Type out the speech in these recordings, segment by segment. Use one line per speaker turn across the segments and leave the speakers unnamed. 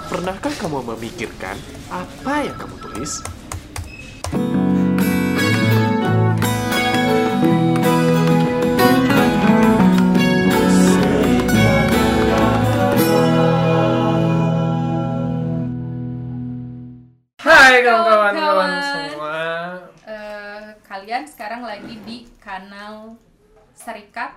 Pernahkah kamu memikirkan apa yang kamu tulis?
Hai kawan-kawan semua.
Kalian sekarang lagi di kanal Serikat.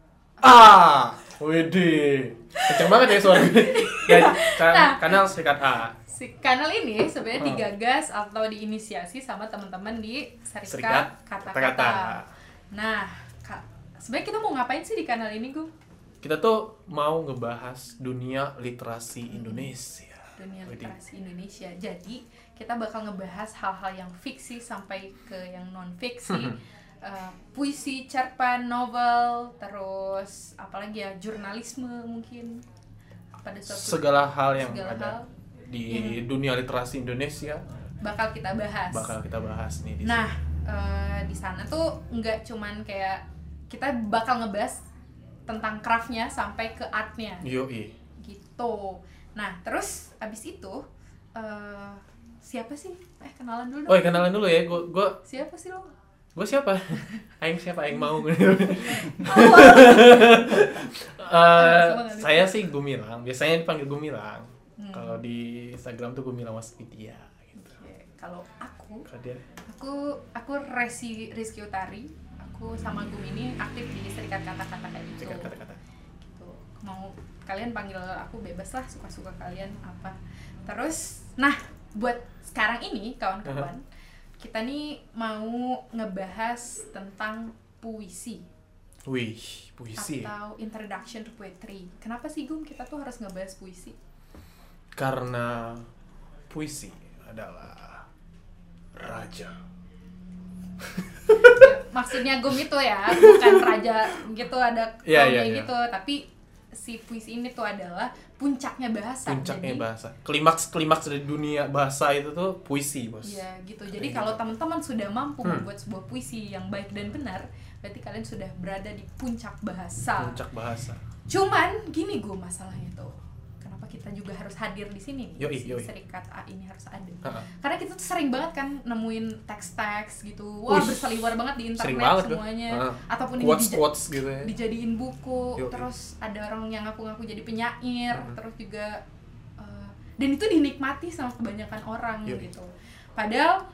Widih, kenceng banget ya suaranya. Dan kanal Serikat A.
Kanal ini sebenarnya digagas atau diinisiasi sama teman-teman di Serikat Kata-Kata. Nah, sebenarnya kita mau ngapain sih di kanal ini, Gu?
Kita tuh mau ngebahas dunia literasi Indonesia.
Dunia literasi Indonesia. Jadi, kita bakal ngebahas hal-hal yang fiksi sampai ke yang non-fiksi. Puisi, cerpen, novel, terus apalagi ya, jurnalisme mungkin. Pada
segala hal yang ada
hal
di dunia literasi Indonesia
bakal kita bahas.
Nih di
Nah, di sana tuh nggak cuman kayak kita bakal ngebahas tentang craftnya sampai ke artnya.
Yoi.
Gitu. Nah, terus abis itu siapa sih? Kenalan dulu dong.
Oh, kenalan dulu ya. Gua
Siapa sih lo?
Gue siapa? Aing siapa? Aing mau. Saya sih Gumilang. Biasanya dipanggil Gumilang. Kalau di Instagram tuh Gumilang Waspitia gitu.
Kalau aku Rizky Utari. Aku sama Gum ini aktif di Serikat Kata-Kata kayak gitu.
Serikat Kata-Kata.
Gitu. Mau kalian panggil aku bebas lah, suka-suka kalian apa. Terus, nah buat sekarang ini kawan-kawan, kita nih mau ngebahas tentang puisi.
Wih, puisi.
Atau introduction to poetry. Kenapa sih Gum kita tuh harus ngebahas puisi?
Karena puisi adalah raja.
Maksudnya Gum itu ya, bukan raja gitu ada kaumnya gitu, tapi si puisi ini tuh adalah puncaknya bahasa.
Bahasa. Klimaks dari dunia bahasa itu tuh puisi, Bos.
Iya, gitu. Jadi kalau teman-teman sudah mampu membuat sebuah puisi yang baik dan benar, berarti kalian sudah berada di puncak bahasa. Cuman gini Gue masalahnya tuh. Kenapa kita juga harus hadir di sini nih?
Yoi.
Serikat A ini harus ada. Karena kita tuh sering banget kan nemuin teks-teks gitu. Wah, berseliweran banget di internet semuanya. Ataupun
quotes gitu ya.
Dijadiin buku. Terus ada orang yang ngaku-ngaku jadi penyair. Terus juga dan itu dinikmati sama kebanyakan orang gitu. Padahal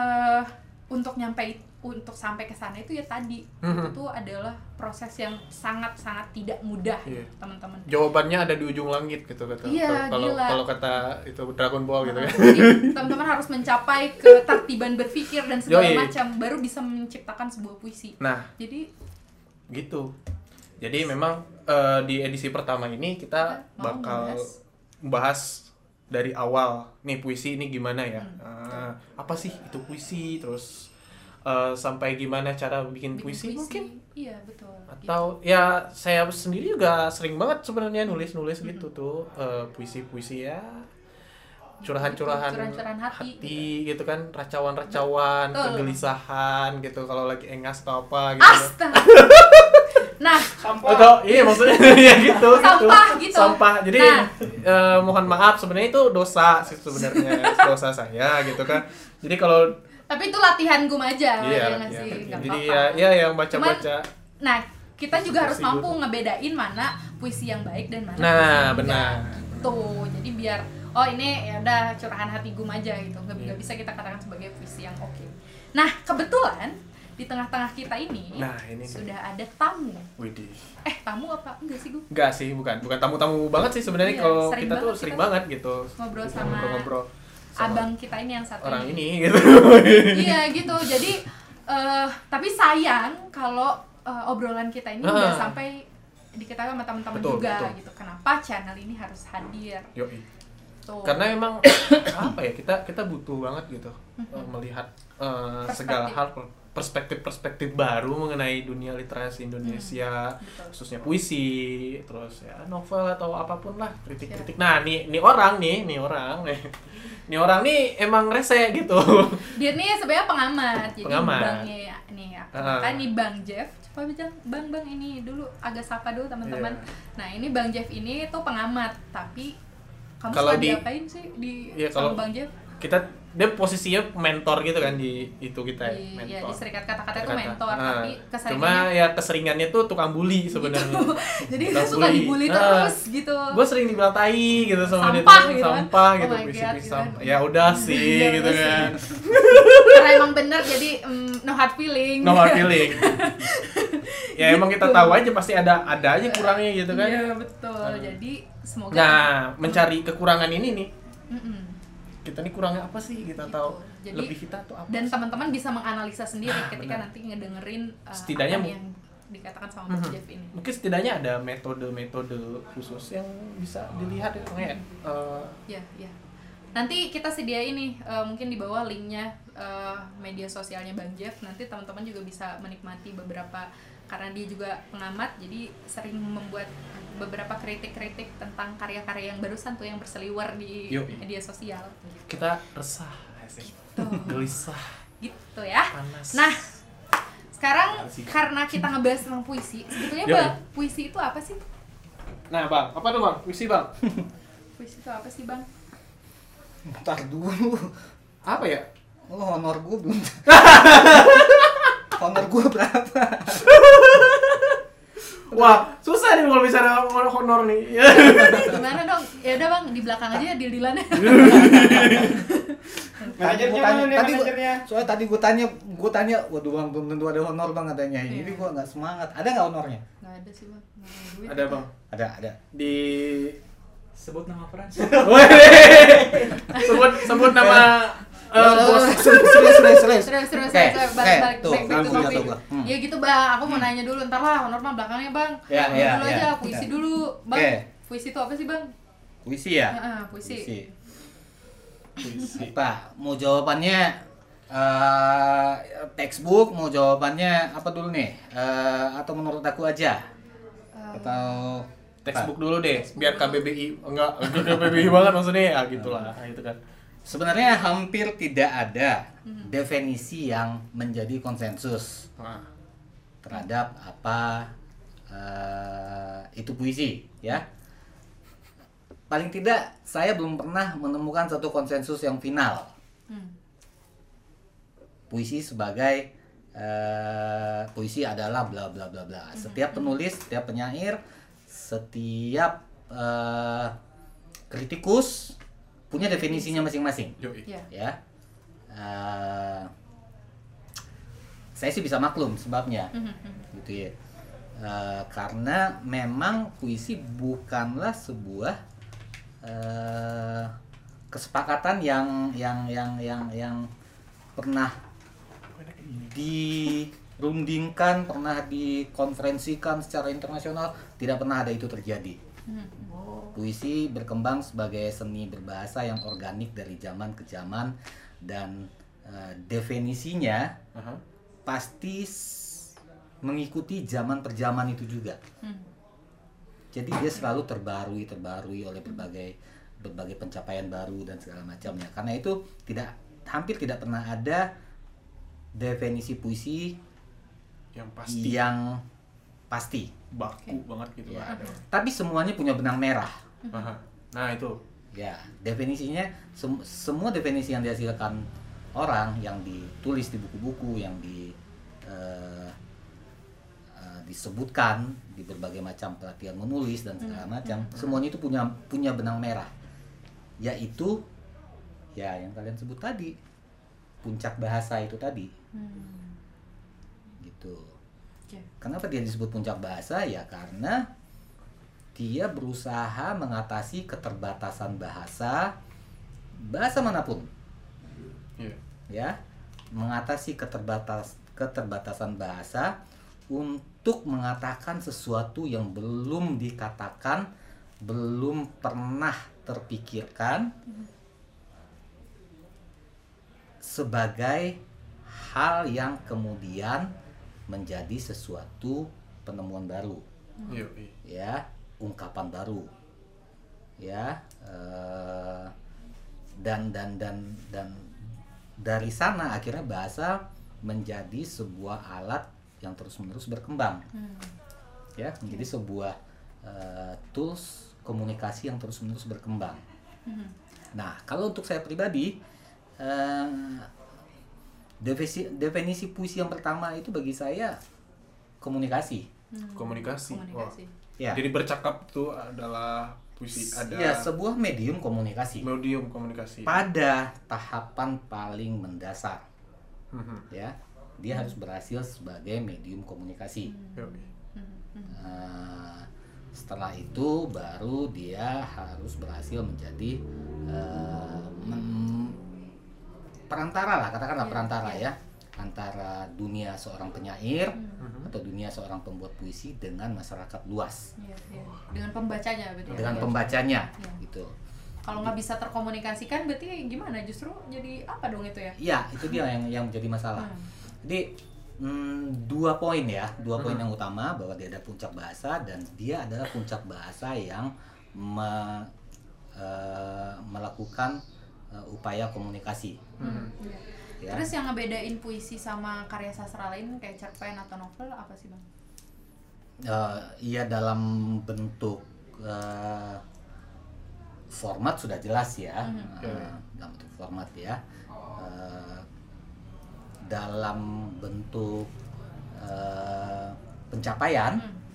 untuk sampai ke sana itu ya tadi itu tuh adalah proses yang sangat-sangat tidak mudah teman-teman.
Jawabannya ada di ujung langit gitu kata. Kalau kata itu Dragon Ball gitu ya.
Jadi teman-teman harus mencapai ketertiban berpikir dan segala macam baru bisa menciptakan sebuah puisi.
Nah,
jadi
gitu. Jadi memang di edisi pertama ini kita bakal bahas dari awal nih puisi ini gimana ya? Apa sih itu puisi? Terus sampai gimana cara bikin puisi mungkin?
Iya, betul.
Atau gitu. Ya saya sendiri juga sering banget sebenarnya nulis gitu tuh puisi-puisi ya. Curahan-curahan hati gitu kan, racauan-racauan, kegelisahan gitu kalau lagi engas atau apa gitu.
Astaga. Nah,
sampah. Iya maksudnya ya gitu. Sampah. Jadi mohon maaf sebenarnya itu dosa sih sebenarnya, dosa saya gitu kan. Jadi kalau
tapi itu latihan Gum aja
jadi ya yang baca-baca.
Nah, kita juga harus mampu ngebedain mana puisi yang baik dan mana puisi
yang benar.
Tuh, jadi biar ini ya udah curahan hati Gum aja gitu. Enggak bisa kita katakan sebagai puisi yang oke. Nah, kebetulan di tengah-tengah kita ini sudah ada tamu.
Widih.
Tamu apa? Enggak sih, Gum?
Enggak sih, bukan tamu-tamu banget sih sebenarnya. Kalau kita tuh sering banget gitu
ngobrol sama abang kita ini yang satu
orang ini gitu.
Iya gitu. Jadi tapi sayang kalau obrolan kita ini nggak sampai diketahui sama teman-teman juga gitu. Kenapa channel ini harus hadir?
Yoi. Karena emang apa ya, kita butuh banget gitu melihat segala hal, perspektif baru mengenai dunia literasi Indonesia, khususnya puisi, terus ya novel atau apapun lah, kritik-kritik. Nah, ini orang nih emang rese gitu.
Dia nih sebenarnya pengamat. Jadi bangnya nih kan nih Bang Jeff. Coba bilang Bang ini dulu agak sapa dulu teman-teman. Nah, ini Bang Jeff ini tuh pengamat, tapi Kamu
Kalau
suka
di-
diapain sih di
Iya,
sama
kalau-
Bang Jeff?
Dia posisinya mentor gitu kan di itu kita ya,
Iya,
mentor.
di serikat kata-kata itu
Kata-kata.
mentor,
Nah,
tapi
cuma
keseringannya
ya keseringannya tuh tukang bully sebenarnya.
jadi
Tukang
saya suka dibully terus gitu.
Gue sering dibilang tai gitu sama dia
Sampah
tuh,
gitu kan.
sampah
Oh
gitu,
my God,
bisik-bisik
gitu kan.
sampah. Ya udah sih
Iya,
gitu
udah sih.
kan.
Karena emang bener jadi no hard feeling.
No hard feeling. Ya emang kita tahu aja pasti ada aja kurangnya gitu kan.
Iya betul. Jadi semoga.
Nah, mencari kekurangan ini nih,
Mm-mm.
kita nih kurangnya apa sih, kita
Gitu.
tahu
Jadi-
lebih kita tuh apa
Dan
sih?
teman-teman bisa menganalisa sendiri ketika
benar.
nanti ngedengerin
Setidaknya
apa
mu-
yang dikatakan sama Bang Jeff ini.
Mungkin setidaknya ada metode-metode khusus yang bisa dilihat ya, kayak
Ya, ya. Nanti kita sediain nih mungkin di bawah linknya media sosialnya Bang Jeff. Nanti teman-teman juga bisa menikmati beberapa, karena dia juga pengamat, jadi sering membuat beberapa kritik-kritik tentang karya-karya yang barusan tuh yang berseliwer di
Yuk.
media sosial.
kita resah, asik. Gelisah,
Gitu ya.
panas.
Nah, sekarang
Asik.
karena kita ngebahas tentang puisi, sebetulnya
Yuk.
Bang, puisi itu apa sih?
Nah bang, apa tuh bang? Puisi bang?
Puisi itu apa sih Bang?
Ntar dulu.
Apa ya?
Oh, honor gue belum. Honor gue berapa?
Wah, susah nih kalau bicara honor nih.
Gimana dong? Ya udah Bang, di belakang aja deal-dealannya.
Manajernya
Gua
mana nih,
tadi
manajernya?
soalnya tadi gue tanya, waduh bang belum tentu ada honor bang katanya.
Iya.
Jadi gue nggak semangat. Ada nggak honornya?
Nggak ada sih Bang, nggak ada duit.
Ada bang.
Ada.
Di
Sebut nama Frans.
sebut nama bos.
Serius.
Serius,
Oke,
balik
tuh,
back to
langsung
topic.
jatuh gua.
Ya gitu Bang, aku mau nanya dulu, ntar lah honor mah belakangnya Bang.
Ya,
Dulu
ya,
dulu
ya.
aja, puisi
Ya.
dulu Bang.
Oke.
Puisi itu apa sih Bang?
Puisi ya?
Puisi.
Puisi.
Apa? Mau jawabannya textbook, mau jawabannya apa dulu nih? Atau menurut aku aja? Atau
Textbook dulu deh, biar KBBI enggak KBBI banget maksudnya ya gitulah, gitu kan.
sebenarnya hampir tidak ada definisi yang menjadi konsensus
Nah,
terhadap apa itu puisi, ya. Paling tidak saya belum pernah menemukan satu konsensus yang final.
Hmm.
Puisi sebagai puisi adalah bla bla bla bla. Setiap penulis, setiap penyair, setiap kritikus punya definisinya masing-masing,
yoi.
Ya.
ya. Saya sih bisa maklum sebabnya, gitu ya. Karena memang puisi bukanlah sebuah kesepakatan yang pernah dirundingkan, pernah dikonferensikan secara internasional. Tidak pernah ada itu terjadi. Puisi berkembang sebagai seni berbahasa yang organik dari zaman ke zaman, dan definisinya
Aha.
pasti mengikuti zaman per zaman itu juga. Jadi dia selalu terbarui oleh berbagai pencapaian baru dan segala macamnya. Karena itu hampir tidak pernah ada definisi puisi
Yang pasti
yang pasti.
baku banget gitu
Ya.
lah.
Tapi semuanya punya benang merah.
Aha. Nah itu.
Ya, definisinya semua definisi yang dihasilkan orang, yang ditulis di buku-buku, yang disebutkan di berbagai macam pelatihan menulis dan segala macam, semuanya itu punya benang merah, yaitu ya yang kalian sebut tadi, puncak bahasa itu tadi. Gitu.
Oke.
Kenapa dia disebut puncak bahasa? Ya karena dia berusaha mengatasi keterbatasan bahasa manapun,
Iya.
ya, mengatasi keterbatasan bahasa untuk mengatakan sesuatu yang belum dikatakan, belum pernah terpikirkan, sebagai hal yang kemudian menjadi sesuatu penemuan baru,
Yoi.
ya, ungkapan baru, ya, dan dari sana akhirnya bahasa menjadi sebuah alat yang terus-menerus berkembang, ya, menjadi sebuah tools komunikasi yang terus-menerus berkembang. Nah, kalau untuk saya pribadi, definisi puisi yang pertama itu bagi saya komunikasi.
Komunikasi.
Komunikasi.
Ya.
Jadi bercakap itu adalah puisi, ada
Ya, sebuah medium komunikasi
medium komunikasi.
pada tahapan paling mendasar.
Mhm.
Ya, dia harus berhasil sebagai medium komunikasi.
Yoi.
Setelah itu baru dia harus berhasil menjadi perantara lah, katakanlah
Iya,
perantara
iya.
ya, antara dunia seorang penyair atau dunia seorang pembuat puisi dengan masyarakat luas,
Iya, iya. Dengan pembacanya berarti.
dengan
ya?
pembacanya
Iya.
gitu.
Kalau nggak bisa terkomunikasikan berarti gimana? Justru jadi apa dong itu ya?
Iya, itu dia yang menjadi masalah. Jadi 2 poin ya, 2 poin yang utama, bahwa dia ada puncak bahasa dan dia adalah puncak bahasa yang melakukan upaya komunikasi.
Iya.
Ya.
Terus yang ngebedain puisi sama karya sastra lain kayak cerpen atau novel apa sih bang?
Iya, dalam bentuk format sudah jelas ya. Dalam bentuk format ya. Dalam bentuk pencapaian,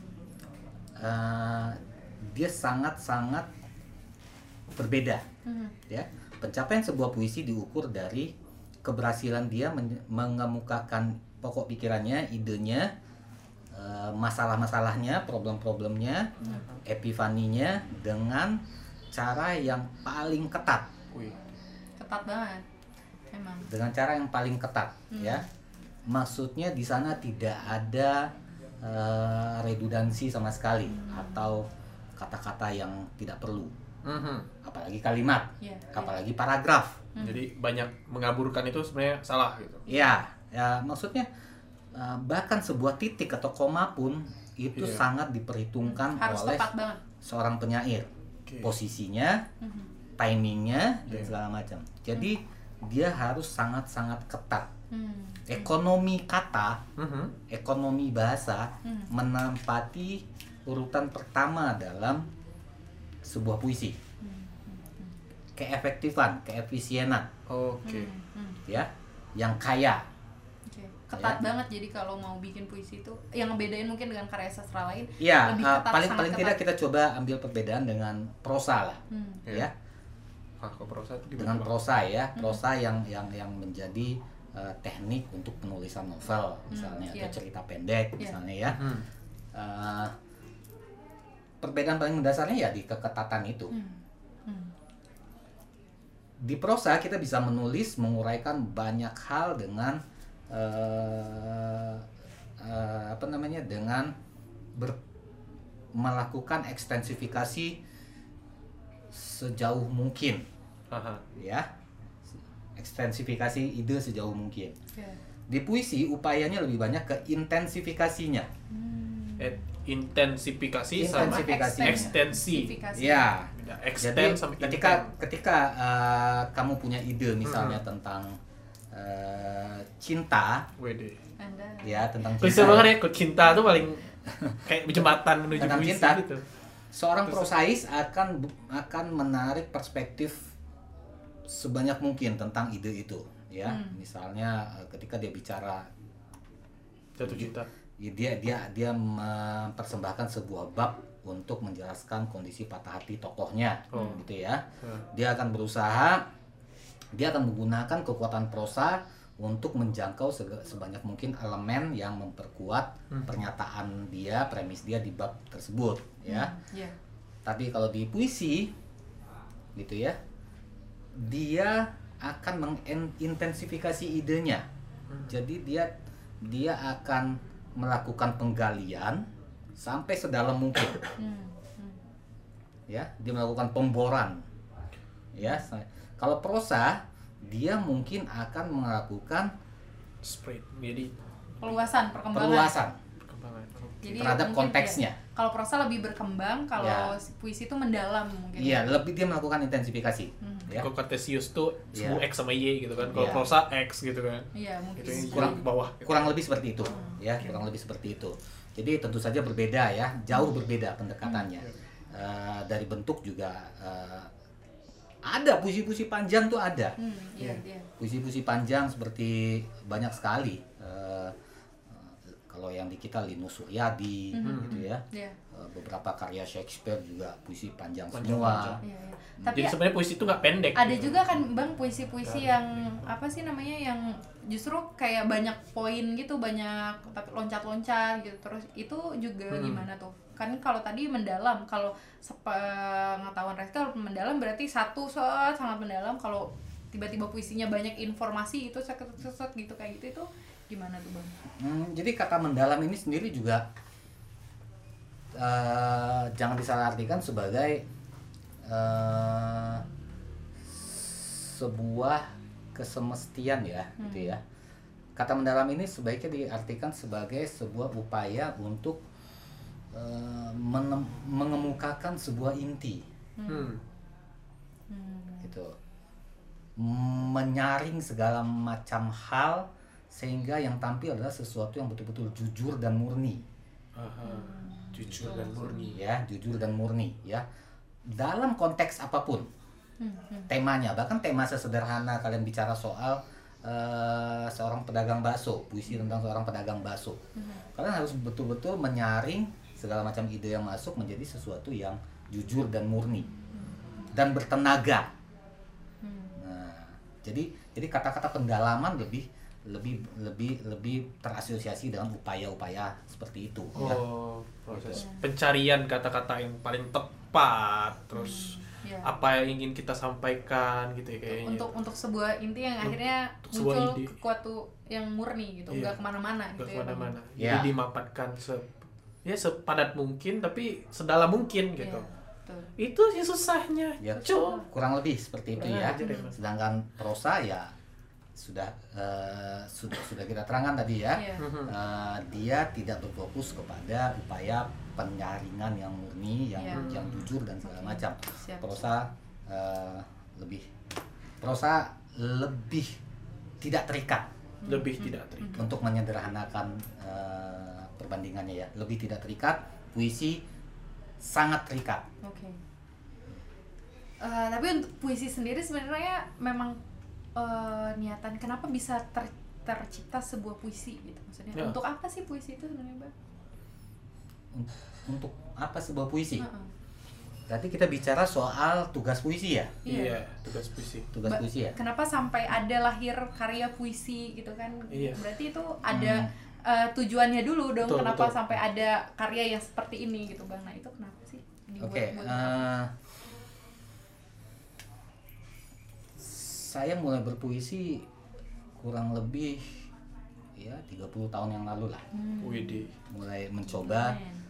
dia sangat-sangat berbeda. Ya, pencapaian sebuah puisi diukur dari keberhasilan dia mengemukakan pokok pikirannya, idenya, masalah-masalahnya, problem-problemnya, epifaninya dengan cara yang paling ketat.
Wih.
Ketat banget, emang.
Dengan cara yang paling ketat, ya. Maksudnya di sana tidak ada redundansi sama sekali atau kata-kata yang tidak perlu. Apalagi kalimat,
Iya,
apalagi paragraf.
Jadi banyak mengaburkan itu sebenarnya salah gitu.
Ya, maksudnya bahkan sebuah titik atau koma pun itu
Iya.
sangat diperhitungkan
Harus
oleh
tepat banget.
seorang penyair.
Oke.
Posisinya, timingnya, dan
Iya.
segala macam. Jadi dia harus sangat-sangat ketat.
Hmm.
Ekonomi kata,
Mhm.
ekonomi bahasa menempati urutan pertama dalam sebuah puisi. Keefektifan, keefisienan,
Oke.
ya, yang kaya.
Oke. Ketat
Ya.
banget, jadi kalau mau bikin puisi itu yang ngebedain mungkin dengan karya sastra lain
Ya,
lebih ketat,
paling
sangat ketat.
tidak kita coba ambil perbedaan dengan prosa lah,
Iya.
ya.
Ah, kok prosa itu
Dengan
gimana, Bang?
prosa ya, prosa yang menjadi teknik untuk penulisan novel misalnya
iya.
atau cerita pendek
Iya.
misalnya ya.
Mhm.
Perbedaan paling mendasarnya ya di keketatan itu. Di prosa kita bisa menulis, menguraikan banyak hal dengan dengan melakukan ekstensifikasi sejauh mungkin,
Aha.
ya, ekstensifikasi ide sejauh mungkin.
Ya.
Di puisi upayanya lebih banyak ke intensifikasinya.
Intensifikasi sama
Intensifikasinya.
ekstensi.
Intensifikasi.
Ya.
Beda.
Jadi
Extend sama
ketika kamu punya ide misalnya tentang cinta,
WD.
Anda.
ya, tentang
Bisa
cinta.
banget ya, kok cinta tuh paling kayak jembatan menuju
Tentang
puisi
cinta.
gitu.
Seorang prosais akan menarik perspektif sebanyak mungkin tentang ide itu, ya. Misalnya ketika dia bicara,
Jatuh cinta.
ya, dia mempersembahkan sebuah bab untuk menjelaskan kondisi patah hati tokohnya, gitu ya. Dia akan berusaha, dia akan menggunakan kekuatan prosa untuk menjangkau sebanyak mungkin elemen yang memperkuat pernyataan dia, premis dia di bab tersebut, ya.
Ya.
Tapi kalau di puisi, gitu ya, dia akan mengintensifikasi idenya. Jadi dia akan melakukan penggalian sampai sedalam mungkin. Ya, dia melakukan pemboran. Ya, kalau prosa dia mungkin akan melakukan
Spread. Jadi
Perluasan, perkembangan.
perluasan
perkembangan.
Jadi
terhadap
mungkin
konteksnya.
ya, kalau prosa lebih berkembang, kalau
Ya.
puisi itu mendalam mungkin.
Iya, lebih dia melakukan intensifikasi. Ya.
Kalau Cartesius tuh
Iya.
semua X sama Y gitu kan. Kalau
Iya.
prosa X gitu kan.
Iya, mungkin.
Itu yang
Kurang-
kurang ke bawah. Gitu.
Kurang lebih seperti itu, ya, kurang lebih seperti itu. Jadi tentu saja berbeda ya, jauh berbeda pendekatannya. Dari bentuk juga ada puisi-puisi panjang tuh ada.
Iya, iya.
Puisi-puisi panjang seperti banyak sekali. Kalau yang di kita Linus Suryadi gitu ya.
Iya.
Beberapa karya Shakespeare juga puisi panjang
Panjang-panjang.
semua.
Iya, iya. Tapi
Jadi sebenarnya puisi itu nggak pendek.
ada
gitu.
juga kan Bang puisi-puisi yang apa sih namanya, yang justru kayak banyak poin gitu, banyak tapi loncat-loncat gitu. Terus itu juga gimana tuh? Kan kalau tadi mendalam, kalau sepengetahuan Reska kalau mendalam berarti satu shot sangat mendalam. Kalau tiba-tiba puisinya banyak informasi itu set gitu kayak gitu, itu gimana tuh Bang?
Jadi kata mendalam ini sendiri juga jangan disalahartikan sebagai sebuah kesemestian ya, gitu ya. Kata mendalam ini sebaiknya diartikan sebagai sebuah upaya untuk mengemukakan sebuah inti, gitu. Menyaring segala macam hal sehingga yang tampil adalah sesuatu yang betul-betul jujur dan murni.
Jujur dan murni.
Ya, jujur dan murni ya. Dalam konteks apapun temanya, bahkan tema sesederhana kalian bicara soal seorang pedagang bakso, puisi tentang seorang pedagang bakso, kalian harus betul-betul menyaring segala macam ide yang masuk menjadi sesuatu yang jujur dan murni dan bertenaga. Nah, jadi kata-kata pendalaman lebih terasosiasi dengan upaya-upaya seperti itu. Ya.
Proses pencarian kata-kata yang paling tepat, terus apa yang ingin kita sampaikan gitu ya kayaknya.
Untuk sebuah inti yang akhirnya muncul sesuatu yang murni gitu, nggak kemana-mana gitu ya.
Kemana-mana.
Ya.
Jadi dimaparkan sepadat mungkin tapi sedalam mungkin gitu.
Betul.
Itu sih susahnya.
Ya,
Cuk.
kurang lebih seperti itu ya.
Aja deh, Mas.
Sedangkan prosa ya sudah kita terangkan tadi ya.
Iya.
Dia tidak berfokus kepada upaya penyaringan yang murni, yang jujur dan segala macam.
Siap.
Prosa lebih tidak terikat.
Lebih tidak terikat.
Untuk menyederhanakan perbandingannya ya, lebih tidak terikat. Puisi sangat terikat.
Oke. Tapi untuk puisi sendiri sebenarnya memang niatan kenapa bisa tercipta sebuah puisi gitu maksudnya.
Ya.
Untuk apa sih puisi itu sebenarnya, Bang?
Untuk apa sebuah puisi? Berarti kita bicara soal tugas puisi ya?
Iya, tugas puisi.
Tugas puisi ya?
Kenapa sampai ada lahir karya puisi gitu kan?
Iya.
Berarti itu ada tujuannya dulu dong.
Betul,
kenapa
betul.
sampai ada karya yang seperti ini gitu, Bang? Nah, itu kenapa sih?
Oke, saya mulai berpuisi kurang lebih ya 30 tahun yang lalu lah.
Widih.
Mulai mencoba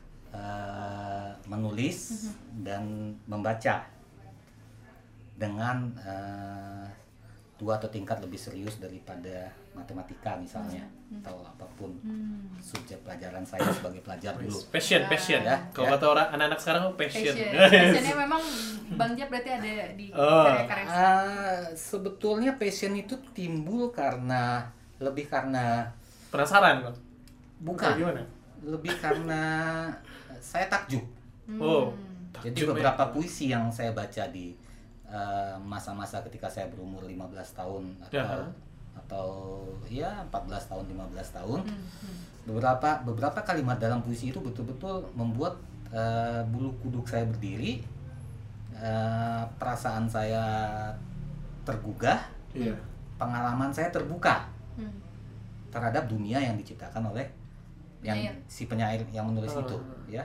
menulis dan membaca dengan dua atau tingkat lebih serius daripada matematika misalnya atau apapun subjek pelajaran saya sebagai pelajar dulu.
Passion
Ya,
Kalau
ya.
kata orang anak-anak sekarang passion.
Passionnya memang Bang Jab berarti ada di karya-karya.
Sebetulnya passion itu timbul lebih karena
Penasaran, Bang?
bukan,
Gimana?
lebih karena saya takjub.
Takjub
Jadi
ya.
beberapa puisi yang saya baca di masa-masa ketika saya berumur 15 tahun atau ya 14 tahun 15 tahun. Beberapa kalimat dalam puisi itu betul-betul membuat bulu kuduk saya berdiri, perasaan saya tergugah,
Iya.
pengalaman saya terbuka terhadap dunia yang diciptakan oleh si penyair yang menulis itu, ya.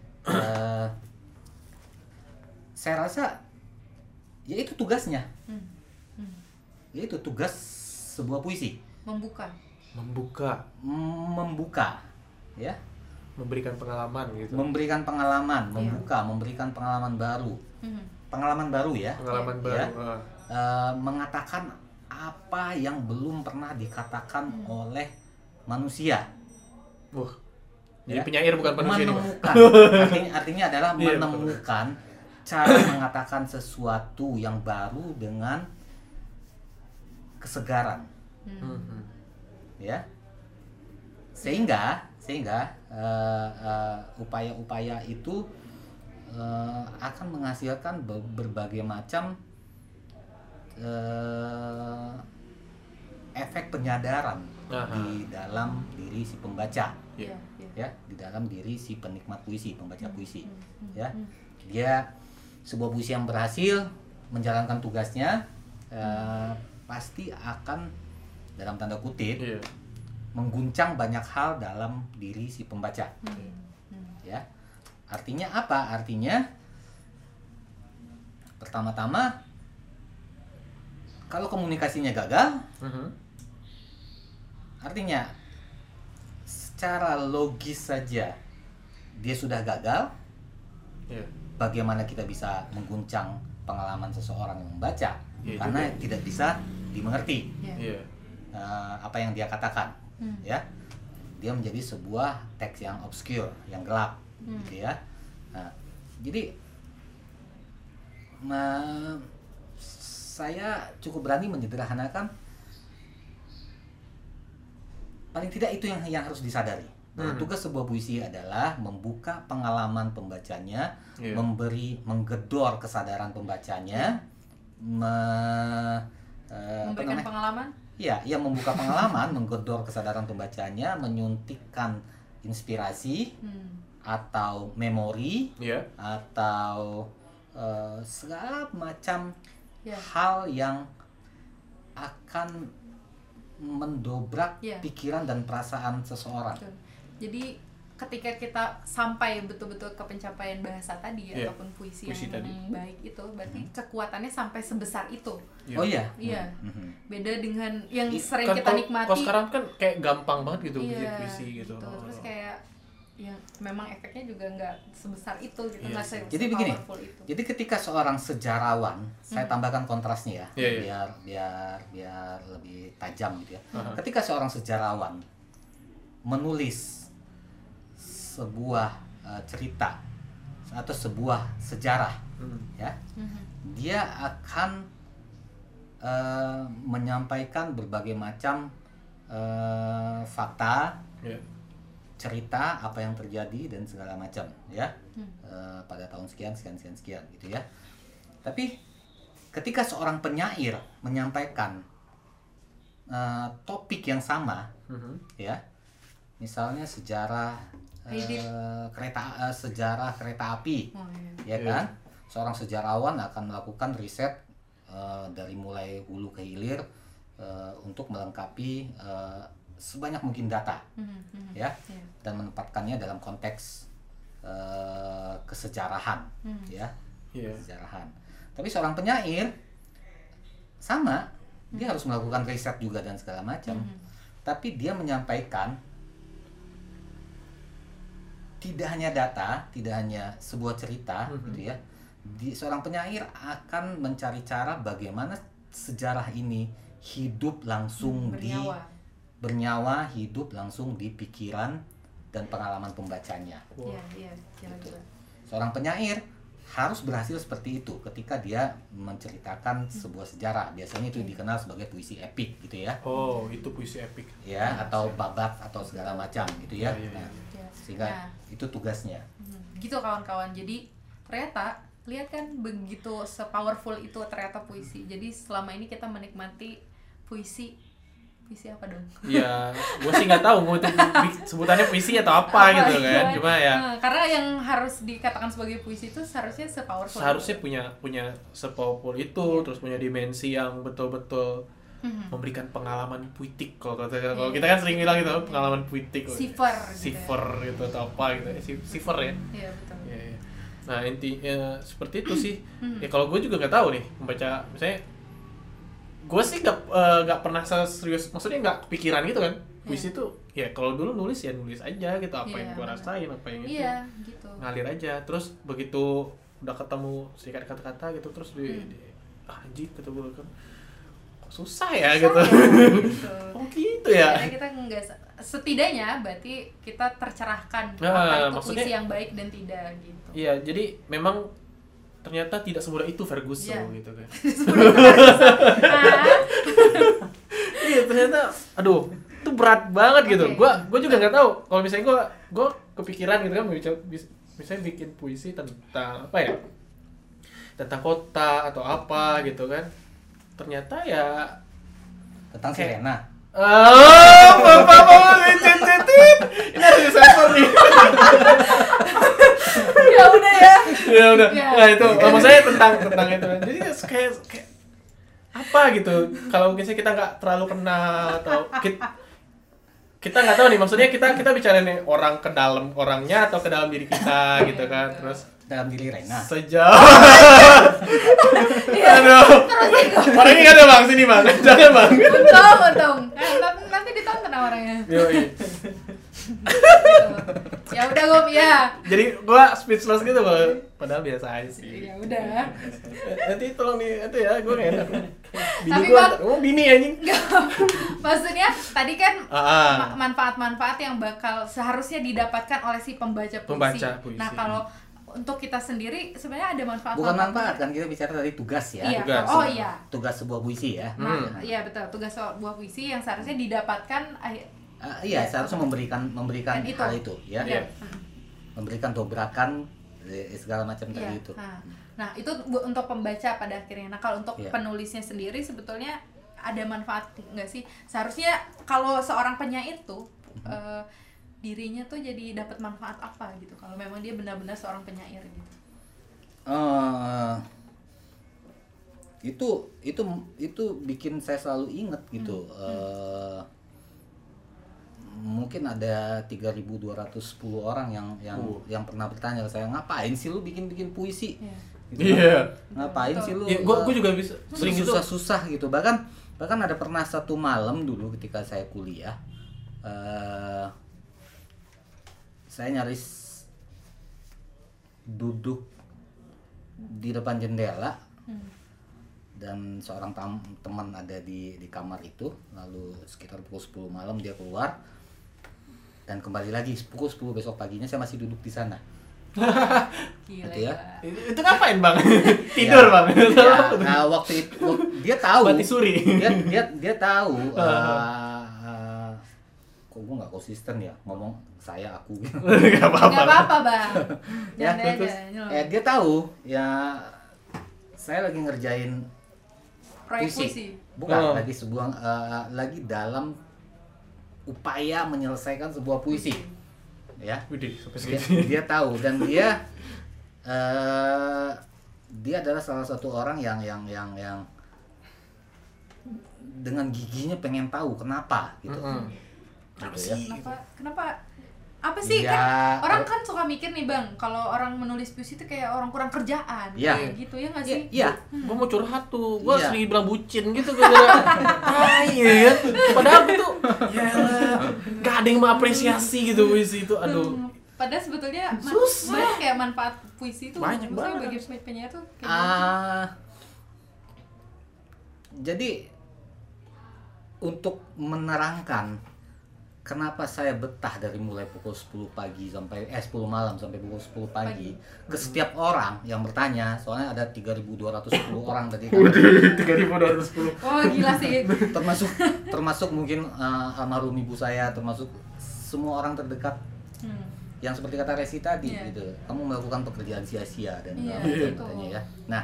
Saya rasa ya itu tugasnya, ya itu tugas sebuah puisi,
Membuka.
membuka, ya,
Memberikan pengalaman gitu.
memberikan pengalaman, memberikan pengalaman baru, pengalaman baru ya,
Pengalaman
ya.
baru.
Mengatakan apa yang belum pernah dikatakan oleh manusia.
Jadi
Ya.
penyair bukan manusia nih, Bang.
Menemukan, artinya adalah
Iya,
menemukan cara mengatakan sesuatu yang baru dengan kesegaran, ya, sehingga upaya-upaya itu akan menghasilkan berbagai macam efek penyadaran
Aha.
di dalam diri si pembaca,
Iya.
ya, di dalam diri si penikmat puisi, pembaca puisi, ya. Dia sebuah puisi yang berhasil menjalankan tugasnya, pasti akan dalam tanda kutip
Iya.
mengguncang banyak hal dalam diri si pembaca, ya. Artinya apa? Artinya pertama-tama kalau komunikasinya gagal, artinya secara logis saja dia sudah gagal.
Iya.
Bagaimana kita bisa mengguncang pengalaman seseorang yang membaca?
Iya
Karena
juga.
tidak bisa dimengerti
Iya.
apa yang dia katakan, ya. Dia menjadi sebuah teks yang obscure, yang gelap, gitu ya. Nah, jadi saya cukup berani menyederhanakan, paling tidak itu yang harus disadari. Bahwa tugas sebuah puisi adalah membuka pengalaman pembacanya,
Iya.
menggedor kesadaran pembacanya,
Memberikan pengalaman.
Ya, ia membuka pengalaman, menggedor kesadaran pembacanya, menyuntikkan inspirasi atau memori,
Iya.
atau segala macam
Ya.
hal yang akan mendobrak
Ya.
pikiran dan perasaan seseorang.
Betul. Jadi ketika kita sampai betul-betul ke pencapaian bahasa tadi
Iya.
ataupun puisi
Puisi
yang
tadi.
baik itu, berarti kekuatannya sampai sebesar itu.
Iya.
Oh iya.
Iya.
Mhm.
Beda dengan yang
Ih,
sering
kan
kita
kalau-
nikmati.
Kalau sekarang kan kayak gampang banget gitu bikin
Iya,
puisi gitu.
Terus kayak ya memang efeknya juga nggak sebesar itu gitu,
Iya
nggak
sih.
Jadi begini,
se-powerful itu.
jadi ketika seorang sejarawan, saya tambahkan kontrasnya ya,
Iya, iya.
biar lebih tajam gitu ya.
Aha.
Ketika seorang sejarawan menulis sebuah cerita atau sebuah sejarah, ya, dia akan menyampaikan berbagai macam fakta,
Iya.
cerita apa yang terjadi dan segala macam, ya, pada tahun sekian gitu ya. Tapi ketika seorang penyair menyampaikan topik yang sama, ya, misalnya sejarah sejarah kereta api,
Oh,
ya
iya.
kan, seorang sejarawan akan melakukan riset dari mulai hulu ke hilir untuk melengkapi sebanyak mungkin data, ya,
Iya.
dan menempatkannya dalam konteks kesejarahan, ya,
Iya.
kesejarahan. Tapi seorang penyair sama, dia harus melakukan riset juga dan segala macam. Tapi dia menyampaikan tidak hanya data, tidak hanya sebuah cerita, gitu ya. Seorang penyair akan mencari cara bagaimana sejarah ini hidup langsung bernyawa, hidup langsung di pikiran dan pengalaman pembacanya.
Iya, iya, kira-kira.
Seorang penyair harus berhasil seperti itu ketika dia menceritakan sebuah sejarah. Biasanya itu dikenal sebagai puisi epik, gitu ya.
Oh, itu puisi epik.
Ya, atau babak atau segala macam, gitu ya.
Iya, iya,
Nah,
Iya.
sehingga
Nah,
itu tugasnya.
gitu kawan-kawan. Jadi ternyata lihat kan begitu se-powerful itu ternyata puisi. Jadi selama ini kita menikmati puisi apa dong?
Iya, gue sih nggak tahu mau itu sebutannya puisi atau apa gitu kan.
Iya.
Cuma ya
Nah, karena yang harus dikatakan sebagai puisi itu seharusnya se-powerful
seharusnya
itu.
punya sepopul itu, terus punya dimensi yang betul-betul memberikan pengalaman puitik. Kalau kita kan sering bilang gitu, pengalaman puitik.
Sifar gitu ya.
Sifar gitu atau apa gitu. Sifar ya.
Iya, betul.
Iya, iya. Nah intinya seperti itu sih. Ya kalau gue juga nggak tahu nih membaca, misalnya gue sih nggak pernah serius, maksudnya nggak kepikiran gitu kan. Puisi tuh ya kalau dulu nulis ya nulis aja gitu, apa
Iya,
yang gue
benar.
rasain, apa yang itu
Iya, gitu.
ngalir aja. Terus begitu udah ketemu sikat kata-kata gitu, terus anjir kata gue kan kok susah ya gitu.
Gitu.
Oh gitu ya.
Karena kita nggak setidaknya berarti kita tercerahkan
Nah,
apa itu
maksudnya-
puisi yang baik dan tidak gitu.
Iya, jadi memang ternyata tidak semudah itu Ferguson
Iya.
gitu kan.
Ah,
Iya ternyata, aduh, itu berat banget gitu.
Oke.
Gua juga nggak tahu. Kalau misalnya gua kepikiran gitu kan, misalnya bikin puisi tentang apa ya? Tentang kota atau apa gitu kan. ternyata ya
Tentang
Kayak-
Sirena.
bapak ini harus disensor nih.
Ya udah ya.
Ya udah.
Ya.
Nah itu maksudnya tentang itu. Jadi kayak apa gitu. Kalau mungkin kita nggak terlalu kenal atau kita nggak tahu nih, maksudnya kita bicara nih orang ke dalam orangnya atau ke dalam diri kita gitu kan. Terus
Dalam diri Rena.
sejauh aduh orangnya nggak ada bang, sini bang, jangan bang.
Untung. Nanti ditonton sama orangnya.
Yoi.
Ya udah Gom ya.
Jadi gua speechless gitu loh, padahal biasa aja sih.
Ya udah.
Nanti tolong nih itu ya, gua nggak enak. Bini
Tapi,
gua,
Bang-
bini anjing.
Maksudnya tadi kan
Ah.
manfaat-manfaat yang bakal seharusnya didapatkan oleh si pembaca puisi.
Pembaca puisi.
Nah, kalau untuk kita sendiri sebenarnya ada manfaat.
Bukan manfaat kan, kita bicara dari tugas ya.
Iya.
Tugas.
Oh iya.
Tugas sebuah puisi ya.
Nah, iya betul. Tugas sebuah puisi yang seharusnya didapatkan
Iya, seharusnya memberikan
Dan itu.
hal itu ya.
Iya.
Memberikan dobrakan segala macam
Iya.
tadi itu.
Nah, itu untuk pembaca pada akhirnya. Nah, kalau untuk
Iya.
penulisnya sendiri sebetulnya ada manfaat nggak sih? Seharusnya kalau seorang penyair tuh dirinya tuh jadi dapat manfaat apa gitu kalau memang dia benar-benar seorang penyair gitu.
Itu bikin saya selalu ingat gitu. Mungkin ada 3.210 orang yang pernah bertanya ke saya, ngapain sih lu bikin puisi?
Iya.
Gitu
Iya.
kan. Ngapain
Betul.
sih lu?
Ya, gua juga bisa sering gitu.
susah-susah gitu. Bahkan ada pernah satu malam dulu ketika saya kuliah, saya nyaris duduk di depan jendela dan seorang teman ada di kamar itu. Lalu sekitar pukul 10 malam dia keluar dan kembali lagi pukul 10 besok paginya saya masih duduk di sana.
Gila,
Gitu ya.
gila.
Itu ngapain bang? Tidur
Ya.
bang?
Ya, nah, waktu itu dia tahu.
Mati suri.
Dia tahu. Kok gue nggak konsisten ya ngomong saya aku gitu.
Gak apa-apa.
Nggak apa-apa, Bang.
Ya,
Jangan
terus,
aja.
dia tahu ya saya lagi ngerjain
Proyek puisi.
bukan
Oh.
lagi dalam upaya menyelesaikan sebuah puisi ya.
Widih, sampai
dia,
segitu.
dia tahu dan dia adalah salah satu orang yang dengan giginya pengen tahu kenapa gitu. Gitu ya.
Kenapa? Apa sih?
Iya.
Kan orang kan suka mikir nih, Bang, kalau orang menulis puisi itu kayak orang kurang kerjaan.
Iya.
Kayak gitu ya nggak sih?
Iya.
Gue mau curhat tuh, gue
Iya.
sering bilang bucin gitu gara-gara ya. Padahal gue tuh ya gak ada yang mengapresiasi gitu puisi itu, aduh.
Padahal sebetulnya
Susah.
banyak kayak manfaat puisi itu.
Banyak
Maksudnya
banget.
bagi penyair tuh kayak gitu.
Jadi untuk menerangkan kenapa saya betah dari mulai pukul 10 pagi sampai 10 malam sampai pukul 10 pagi ke setiap orang yang bertanya, soalnya ada 3.210 orang tadi kan.
3.210.
Oh, gila sih.
termasuk mungkin almarhum ibu saya, termasuk semua orang terdekat yang seperti kata Resi tadi
Iya.
gitu. Kamu melakukan pekerjaan sia-sia dan
Iya,
segala macam
betul.
katanya ya. Nah,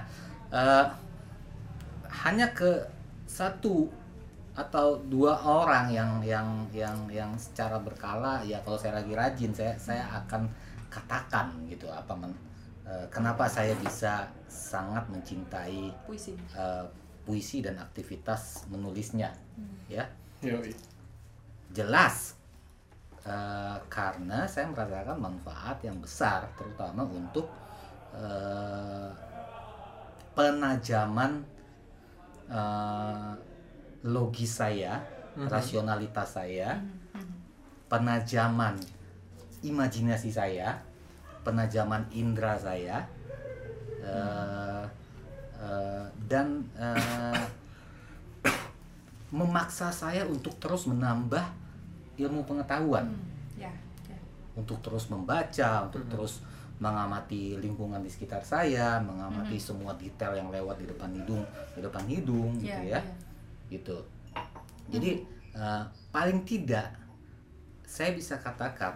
hanya ke satu atau dua orang yang secara berkala ya, kalau saya lagi rajin saya akan katakan gitu kenapa saya bisa sangat mencintai
Puisi.
puisi dan aktivitas menulisnya ya.
Yoi.
Jelas karena saya merasakan manfaat yang besar terutama untuk penajaman logis saya, rasionalitas saya, penajaman imajinasi saya, penajaman indera saya, dan memaksa saya untuk terus menambah ilmu pengetahuan,
Ya.
untuk terus membaca, untuk terus mengamati lingkungan di sekitar saya, mengamati semua detail yang lewat di depan hidung gitu ya. Gitu. Jadi paling tidak saya bisa katakan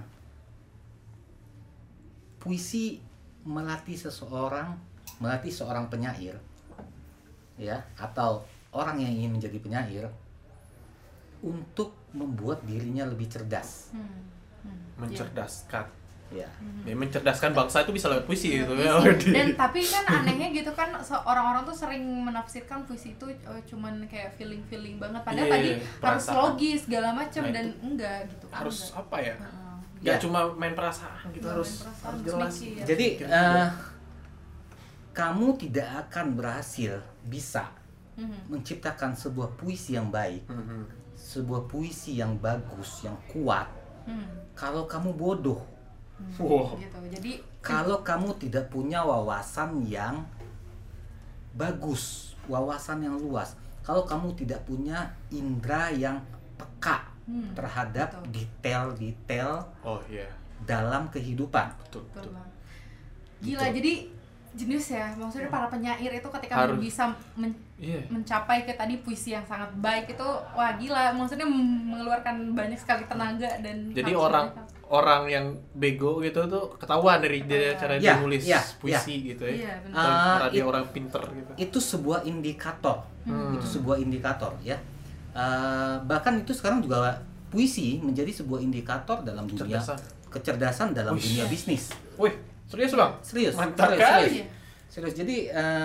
puisi melatih seorang penyair ya, atau orang yang ingin menjadi penyair untuk membuat dirinya lebih cerdas.
Mencerdaskan.
Ya.
Ya, mencerdaskan bangsa itu bisa lewat puisi gitu ya.
Dan tapi kan anehnya gitu kan orang-orang tuh sering menafsirkan puisi itu cuman kayak feeling banget padahal
Iya,
tadi harus
perasaan.
logis segala macam
Nah,
dan
itu
enggak gitu kan.
Harus
Enggak.
apa ya?
Heeh.
Gak
Ya.
cuma main perasaan gitu,
Nggak
harus
main perasaan,
harus
harus
jelas.
mikir.
Jadi
Mikir.
kamu tidak akan berhasil bisa
Mhm.
menciptakan sebuah puisi yang baik, sebuah puisi yang bagus, yang kuat kalau kamu bodoh.
Wow.
Gitu. Jadi
Kalau kamu tidak punya wawasan yang bagus, wawasan yang luas, kalau kamu tidak punya indera yang peka terhadap
betul.
detail-detail
Oh iya,
dalam kehidupan.
betul.
Betul
betul.
banget. Gila, jadi jenius ya. Maksudnya para penyair itu ketika
Harus.
bisa
Iya.
mencapai ke tadi puisi yang sangat baik itu wah gila. Maksudnya mengeluarkan banyak sekali tenaga dan
Jadi
harus
orang yang bego gitu tuh ketahuan dari dia cara
Ya,
dia nulis
ya,
puisi gitu ya.
Iya, benar.
Atau cara dia
it-
orang pinter gitu.
Itu sebuah indikator. Itu sebuah indikator ya. Bahkan itu sekarang juga puisi menjadi sebuah indikator dalam dunia kecerdasan dalam
Wih.
dunia bisnis.
Wih, serius Bang?
Serius,
Mantap
serius,
kali.
serius. Serius. Jadi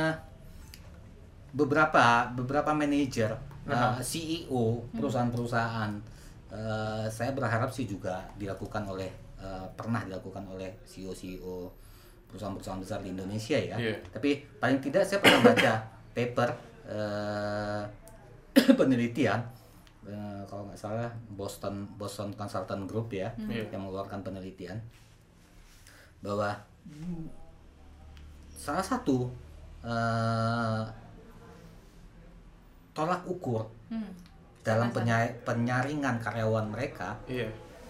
beberapa manajer, CEO perusahaan-perusahaan, saya berharap sih juga dilakukan oleh pernah dilakukan oleh CEO perusahaan-perusahaan besar di Indonesia ya.
Iya.
Tapi paling tidak saya pernah baca paper penelitian. Kalau nggak salah Boston Consultant Group ya,
Iya.
yang mengeluarkan penelitian bahwa salah satu tolak ukur dalam penyaringan karyawan mereka
Iya.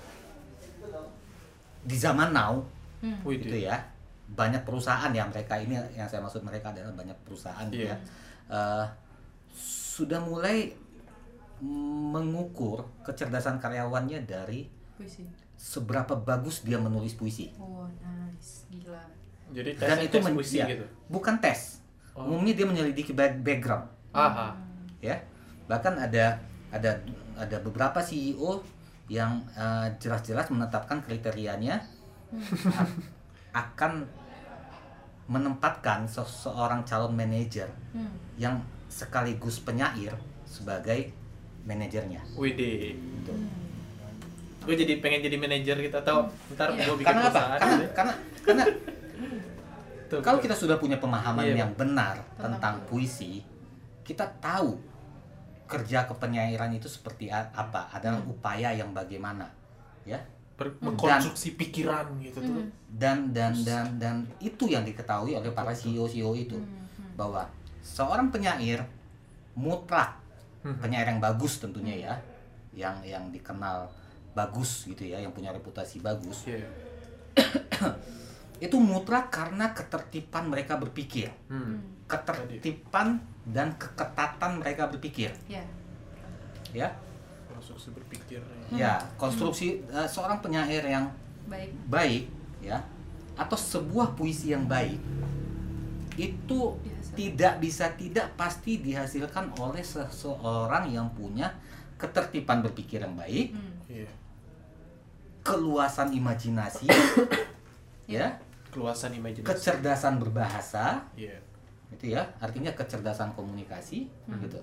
di zaman now
Wih,
gitu ya, banyak perusahaan yang mereka ini yang saya maksud mereka adalah banyak perusahaan
Iya.
ya, sudah mulai mengukur kecerdasan karyawannya dari
puisi.
seberapa bagus dia menulis puisi.
Oh, nice. Gila.
Jadi
Dan itu
tes puisi
ya,
gitu.
bukan tes.
Oh.
Umumnya dia menyelidiki background,
Aha.
ya. Bahkan ada beberapa CEO yang jelas-jelas menetapkan kriterianya akan menempatkan seseorang calon manajer yang sekaligus penyair sebagai manajernya.
Widih.
Gitu.
Gue jadi pengen jadi manajer gitu atau ntar
Iya.
gue bikin
Karena apa?
perusahaan
Karena
gitu.
karena
Tuh,
kalau
betul.
kita sudah punya pemahaman
Iya,
yang benar
Tentang
tentang puisi, kita tahu kerja kepenyairan itu seperti apa, adalah upaya yang bagaimana, ya.
Mengkonstruksi pikiran gitu tuh.
Dan itu yang diketahui oleh para CEO itu, bahwa seorang penyair mutlak, penyair yang bagus tentunya ya, yang dikenal bagus gitu ya, yang punya reputasi bagus,
Iya.
itu mutlak karena ketertiban mereka berpikir, ketertiban dan keketatan mereka berpikir,
Ya.
ya.
Konstruksi berpikir.
Ya, konstruksi seorang penyair yang
Baik.
baik ya, atau sebuah puisi yang baik itu tidak pasti dihasilkan oleh seseorang yang punya ketertiban berpikir yang baik,
Iya.
keluasan imajinasi, ya,
Keluasan imajinasi.
kecerdasan berbahasa,
Iya.
itu ya, artinya kecerdasan komunikasi, gitu.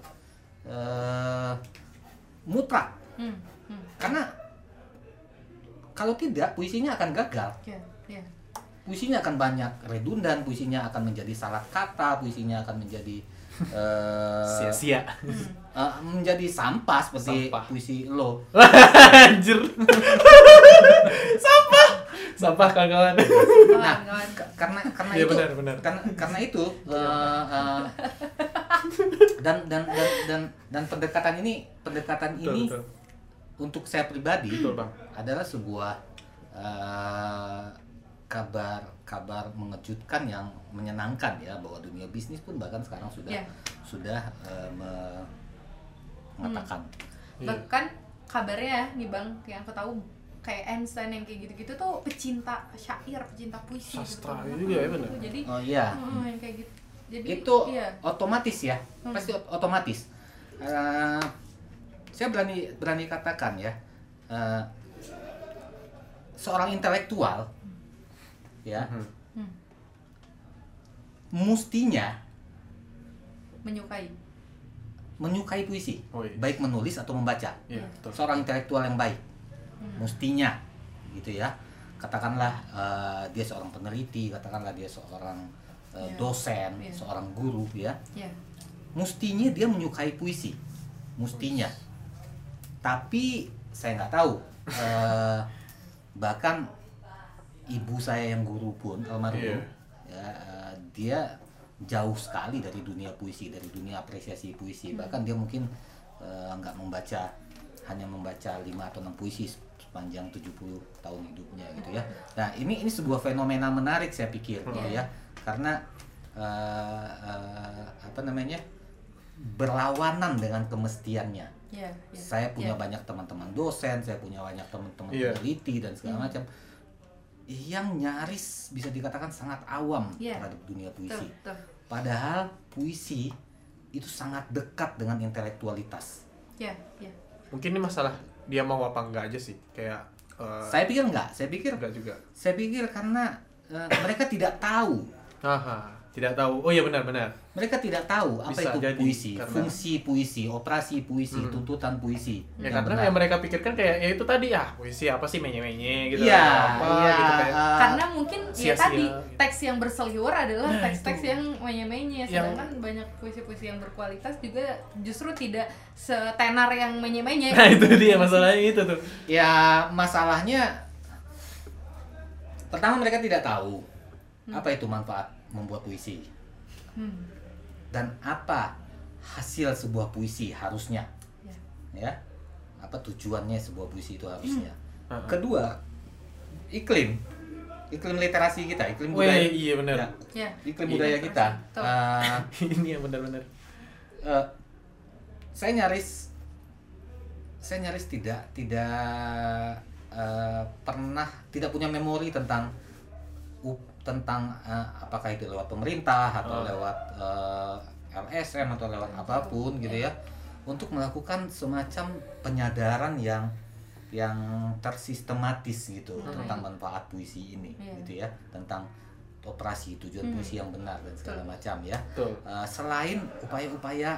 Mutlak, karena kalau tidak puisinya akan gagal.
Ya. Ya.
Puisinya akan banyak redundan, puisinya akan menjadi salah kata, puisinya akan menjadi
Sia-sia.
menjadi sampah seperti
Sampah.
puisi lo.
Anjir. Sampah kawan-kawan.
Nah,
Kawan-kawan.
karena
Iya,
itu
benar.
karena itu dan pendekatan ini
Betul.
untuk saya pribadi
Betul, Bang.
adalah sebuah kabar mengejutkan yang menyenangkan ya, bahwa dunia bisnis pun bahkan sekarang sudah mengatakan.
Iya.
Bahkan kabarnya nih Bang, yang aku tahu kayak Einstein yang kayak gitu-gitu tuh pecinta syair, pecinta puisi
Sastra
gitu.
juga ya, benar?
Jadi
Oh iya.
yang kayak gitu. Jadi
Itu
iya.
otomatis ya, pasti otomatis. Saya berani katakan ya, seorang intelektual ya mestinya menyukai puisi, baik menulis atau membaca.
Betul.
Seorang intelektual yang baik mestinya gitu ya. Katakanlah dia seorang peneliti, katakanlah dia seorang dosen, seorang guru ya. Mestinya dia menyukai puisi, mestinya. Tapi saya nggak tahu. Bahkan ibu saya yang guru pun almarhum, dia jauh sekali dari dunia puisi, dari dunia apresiasi puisi. Bahkan dia mungkin nggak membaca, hanya membaca 5 atau 6 puisi sepanjang 70 tahun hidupnya gitu ya. Nah ini sebuah fenomena menarik saya pikir gitu ya, karena berlawanan dengan kemestiannya. Saya punya banyak teman-teman dosen, saya punya banyak teman-teman peneliti dan segala macam yang nyaris bisa dikatakan sangat awam terhadap dunia puisi. Padahal puisi itu sangat dekat dengan intelektualitas.
Mungkin ini masalah dia mau apa enggak aja sih, kayak
saya pikir enggak
juga.
Saya pikir karena mereka tidak tahu.
Tidak tahu. Oh iya benar.
Mereka tidak tahu apa
Bisa
itu
jadi,
puisi,
karena
fungsi puisi, operasi puisi, tuntutan puisi.
Ya karena yang mereka pikirkan kayak ya itu tadi puisi apa sih menye-menye gitu.
Iya,
gitu kayak.
Karena mungkin ya
sia-sia,
tadi
gitu.
teks yang berseliwer adalah
Nah,
teks-teks
itu.
yang menye-menye, sedangkan banyak puisi-puisi yang berkualitas juga justru tidak setenar yang menye-menye.
Nah itu dia masalahnya itu tuh.
Ya masalahnya pertama mereka tidak tahu apa itu manfaat membuat puisi dan apa hasil sebuah puisi harusnya, ya apa tujuannya sebuah puisi itu harusnya. Kedua, iklim literasi kita, iklim budaya.
Iya benar.
Iklim budaya kita.
Ini yang benar-benar.
Saya nyaris tidak pernah tidak punya memori tentang apakah itu lewat pemerintah atau lewat LSM atau lewat apapun gitu ya, untuk melakukan semacam penyadaran yang tersistematis gitu tentang manfaat puisi ini gitu ya, tentang operasi tujuan puisi yang benar dan segala macam ya. Selain upaya-upaya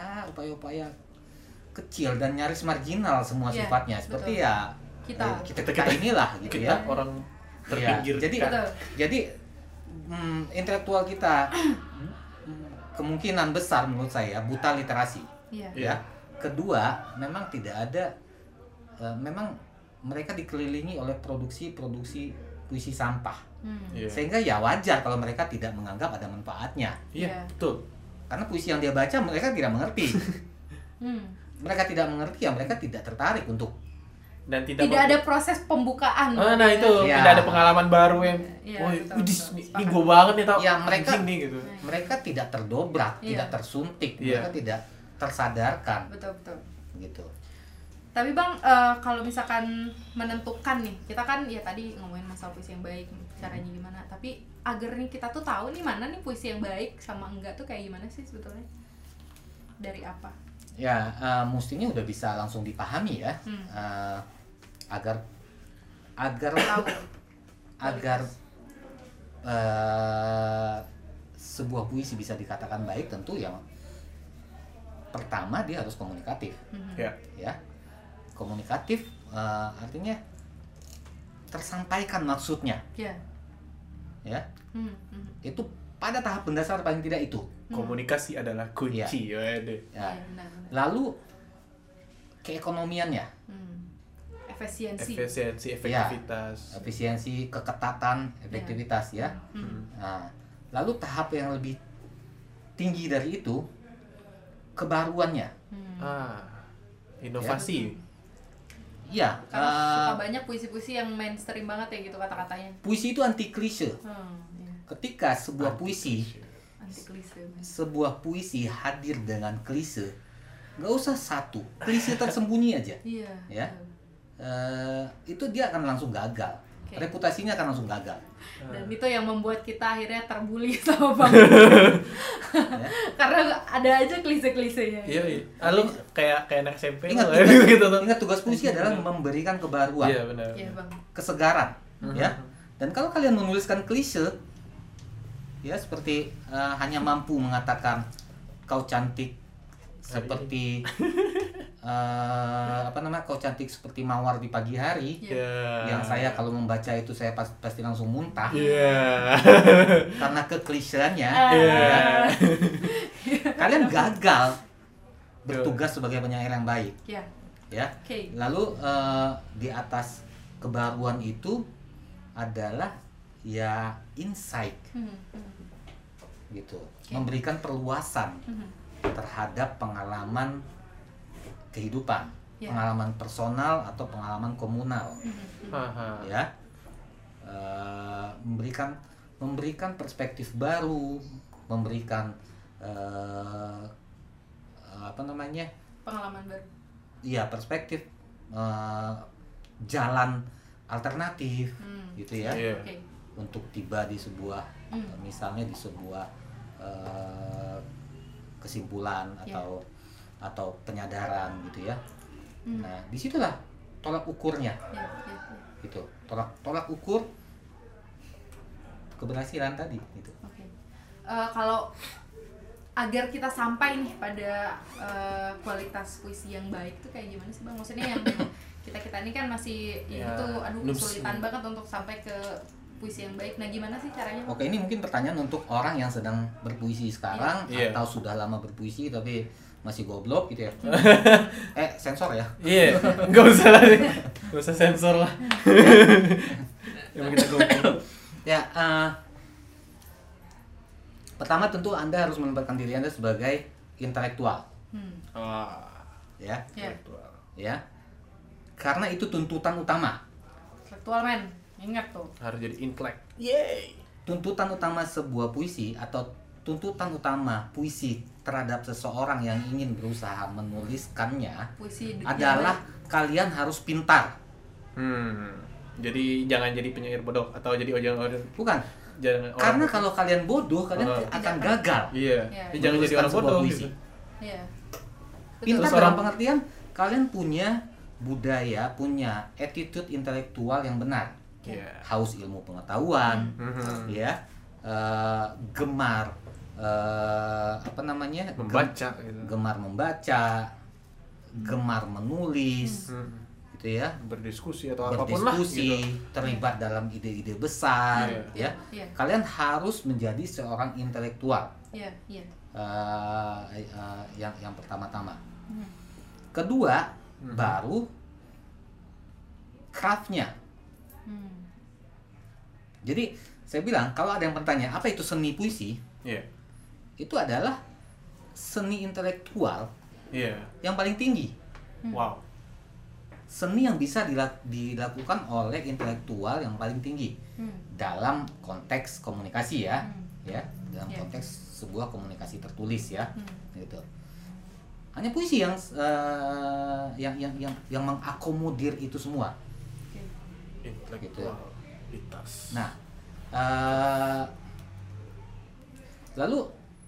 kecil dan nyaris marginal semua sifatnya, seperti kita inilah gitu
kita
ya,
orang terpinggir.
Jadi intelektual kita kemungkinan besar menurut saya buta literasi. Ya. Kedua, memang tidak ada, memang mereka dikelilingi oleh produksi puisi sampah. Sehingga ya wajar kalau mereka tidak menganggap ada manfaatnya.
Betul.
Karena puisi yang dia baca mereka tidak mengerti. Mereka tidak mengerti, ya mereka tidak tertarik untuk,
dan tidak
ada proses pembukaan.
Nah itu tidak ada pengalaman baru yang ini gue banget nih tau
ya mereka
nih gitu.
Mereka tidak terdobrak, tidak tersuntik, mereka tidak tersadarkan.
Betul
Gitu.
Tapi Bang, kalau misalkan menentukan nih, kita kan ya tadi ngomongin masalah puisi yang baik, caranya gimana, tapi agar nih kita tuh tahu nih mana nih puisi yang baik sama enggak tuh kayak gimana sih sebetulnya? Dari apa?
Ya, mestinya udah bisa langsung dipahami ya, agar sebuah puisi bisa dikatakan baik, tentu yang pertama dia harus komunikatif. Ya, komunikatif artinya tersampaikan maksudnya. Ya, itu pada tahap mendasar paling tidak itu.
Komunikasi adalah kunci.
Lalu keekonomiannya,
efisiensi, efektivitas,
efisiensi, keketatan, efektivitas ya. Nah, lalu tahap yang lebih tinggi dari itu, kebaruannya.
Inovasi.
Karena suka banyak puisi-puisi yang mainstream banget ya gitu kata-katanya.
Puisi itu anti klise. Ketika sebuah puisi hadir dengan klise, nggak usah klise tersembunyi aja. Itu dia akan langsung gagal.
Oke.
reputasinya akan langsung gagal.
Dan itu yang membuat kita akhirnya terbully sama Bang.
Ya.
Karena ada aja klise-klisenya.
Iya, iya. Lu kayak anak SMP
Ingat
lu,
tugas,
gitu tuh.
ingat tugas puisi adalah memberikan kebaruan,
Iya, benar.
Iya, Bang.
kesegaran, ya. Dan kalau kalian menuliskan klise, ya seperti hanya mampu mengatakan kau cantik seperti kau cantik seperti mawar di pagi hari,
Iya.
yang saya kalau membaca itu saya pasti langsung muntah
Iya.
karena kekliseannya.
Iya.
Ya. Kalian gagal bertugas sebagai penyair yang baik,
Ya.
ya.
Oke.
Lalu di atas kebaruan itu adalah ya insight gitu, memberikan perluasan terhadap pengalaman kehidupan,
Ya.
pengalaman personal atau pengalaman komunal,
Haha.
ya. Memberikan perspektif baru, memberikan
Pengalaman baru.
iya perspektif, jalan alternatif gitu ya.
Iya.
Oke.
Untuk tiba di sebuah misalnya di sebuah kesimpulan
Ya.
atau penyadaran gitu ya. Nah, disitulah tolak ukurnya
Ya, ya, ya.
gitu. Tolak ukur keberhasilan tadi gitu.
Oke. Kalau agar kita sampai nih pada kualitas puisi yang baik tuh kayak gimana sih Bang? Maksudnya yang kita ini kan masih
Ya,
itu aduh
noobs.
kesulitan banget untuk sampai ke puisi yang baik. Nah, gimana sih caranya? Bang?
Oke, ini mungkin pertanyaan untuk orang yang sedang berpuisi sekarang
Iya.
atau sudah lama berpuisi tapi masih goblok gitu ya. Sensor ya.
Iya, nggak usah lah deh. Nggak usah sensor lah. Yang kita ngomong.
Ya, pertama tentu Anda harus menempatkan diri Anda sebagai intelektual,
Wah.
ya.
Ya.
Ya. Karena itu tuntutan utama.
Intelektual men. Ingat tuh.
Harus jadi intelek. Yeay.
Tuntutan utama sebuah puisi atau tuntutan utama puisi terhadap seseorang yang ingin berusaha menuliskannya
Puisi
adalah kalian harus pintar.
Jadi jangan jadi penyair bodoh atau jadi jangan
Bukan.
jangan
Karena kalau kalian bodoh, kalian
Oh.
akan gagal.
Iya.
Ya.
Jadi jangan jadi
Menuliskan
orang
sebuah
bodoh
puisi.
gitu.
Iya.
Pintar
Terus
dalam
orang-
pengertian kalian punya budaya, punya attitude intelektual yang benar.
Iya.
Haus ilmu pengetahuan, ya, gemar
Membaca gitu.
gemar membaca, gemar menulis, gitu ya,
Berdiskusi atau apapun lah
berdiskusi,
gitu.
terlibat dalam ide-ide besar,
Iya.
ya.
Iya.
Kalian harus menjadi seorang intelektual.
Iya, iya.
Yang pertama-tama. Kedua, baru craftnya. Jadi saya bilang kalau ada yang bertanya apa itu seni puisi,
Iya.
itu adalah seni intelektual
Iya.
yang paling tinggi.
Wow.
Seni yang bisa dilakukan oleh intelektual yang paling tinggi dalam konteks komunikasi ya, dalam
Iya.
konteks sebuah komunikasi tertulis ya, gitu. Hanya puisi yang mengakomodir itu semua.
Intelektualitas.
Nah, lalu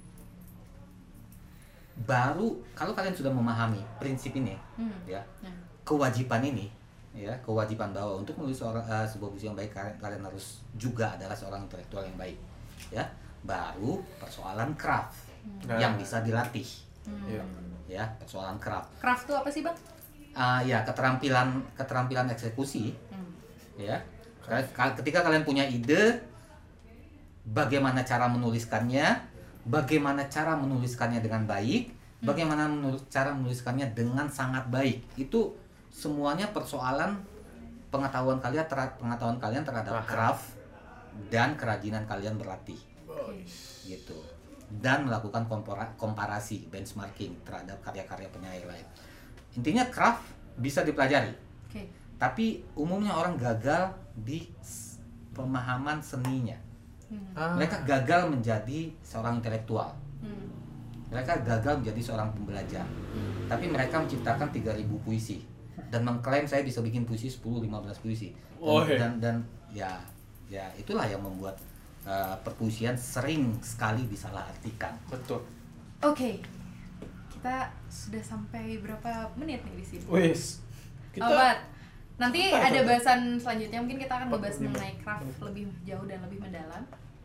baru kalau kalian sudah memahami prinsip ini, ya, kewajiban ini, ya, kewajiban bahwa untuk menulis sebuah puisi yang baik kalian harus juga adalah seorang intelektual yang baik, ya. Baru persoalan craft yang bisa dilatih,
Iya.
ya, persoalan craft.
Craft tuh apa sih Bang?
Ya, keterampilan eksekusi, ya. Ketika kalian punya ide, bagaimana cara menuliskannya, bagaimana cara menuliskannya dengan baik, bagaimana cara menuliskannya dengan sangat baik, itu semuanya persoalan pengetahuan kalian terhadap craft dan kerajinan kalian berlatih, gitu, dan melakukan komparasi benchmarking terhadap karya-karya penyair lain. Intinya craft bisa dipelajari, tapi umumnya orang gagal di pemahaman seninya. Mereka gagal menjadi seorang intelektual. Mereka gagal menjadi seorang pembelajar. Tapi mereka menciptakan 3.000 puisi dan mengklaim saya bisa bikin puisi 10-15 puisi. Dan ya itulah yang membuat perpuisian sering sekali disalahartikan.
Betul.
Oke. Kita sudah sampai berapa menit nih di sini?
Wis. Kita
nanti
apa
ada
itu?
bahasan selanjutnya, mungkin kita akan
45
membahas mengenai craft lebih jauh dan lebih mendalam.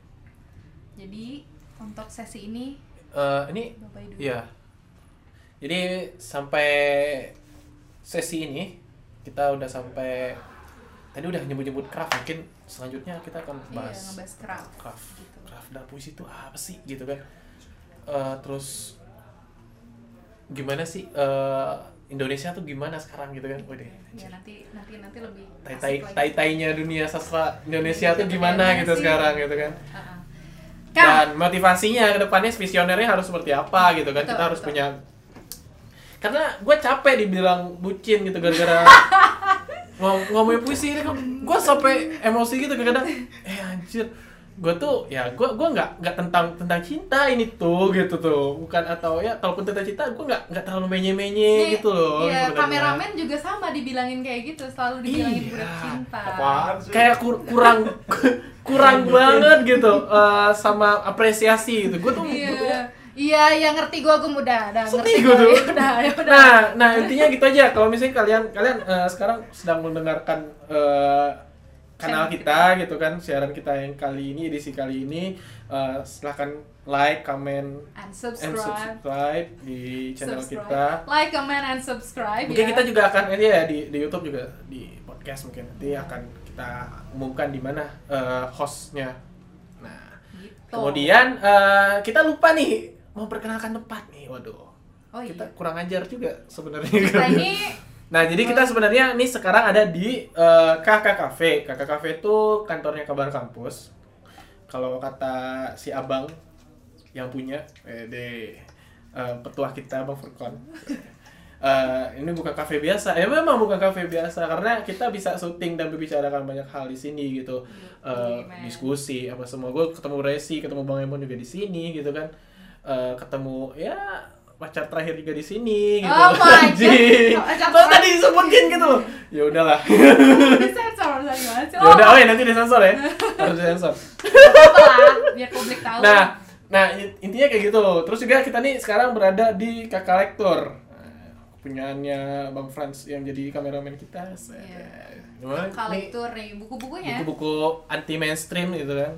Jadi untuk sesi ini
ini
Bapak dulu.
ya. Jadi sampai sesi ini kita udah sampai tadi udah nyebut-nyebut craft, mungkin selanjutnya kita akan bahas
ngebahas craft. Gitu.
Craft dan puisi itu apa sih gitu kan. Terus gimana sih Indonesia tuh gimana sekarang gitu kan. Waduh.
Ya nanti lebih
Tai-tainya dunia sastra Indonesia tuh gimana gitu
sih?
sekarang gitu kan.
Kang,
Dan motivasinya ke depannya visionernya harus seperti apa gitu kan.
Betul,
Kita harus
betul.
punya. Karena gue capek dibilang bucin gitu gara-gara ngomongin puisi ini kok gue sampai emosi gitu kadang-kadang. Anjir, gue tuh ya gue nggak tentang cinta ini tuh gitu tuh, bukan, atau ya kalaupun tentang cinta gue nggak terlalu menye gitu loh.
Iya,
sebenarnya.
kameramen juga sama dibilangin kayak gitu, selalu dibilangin budak cinta.
Apaan sih? Kayak kurang banget gitu sama apresiasi gitu. Gue tuh
Iya, yang ngerti gua udah ngerti
gua tuh.
Ya udah.
Nah intinya gitu aja. Kalau misalnya kalian sekarang sedang mendengarkan kanal kita gitu kan, siaran kita yang kali ini, edisi kali ini, silahkan like, comment,
And
and
subscribe.
di channel kita.
Like, comment, and subscribe.
Mungkin
ya.
kita juga akan di YouTube juga, di podcast mungkin nanti akan kita umumkan di mana hostnya. Nah,
Gitu.
kemudian kita lupa nih mau perkenalkan tempat nih. Waduh.
Oh,
Kita
iya.
kurang ajar juga sebenarnya.
Kita ini
Nah, jadi kita sebenarnya nih sekarang ada di KK Cafe. KK Cafe itu kantornya Kabar Kampus. Kalau kata si Abang yang punya, petuah kita Bang Furkon. Ini bukan kafe biasa. Memang bukan kafe biasa karena kita bisa syuting dan membicarakan banyak hal di sini gitu. Diskusi apa semua. Gue ketemu Resi, ketemu Bang Emon juga di sini gitu kan. Ketemu ya pacar terakhir juga di sini gitu.
Oh my
Anjing.
God.
Kok tadi disebutin gitu loh. Ya udahlah.
disensor gimana sih?
Ya udah, nanti disensor ya. Harus disensor.
Apa lah, biar publik tahu.
Nah, intinya kayak gitu. Terus juga kita nih sekarang berada di Kakak Lektor. Punyaannya Bang Frans yang jadi kameramen kita. Gimana?
Kalau
Nih,
itu nih buku-bukunya.
buku-buku anti mainstream gitu kan.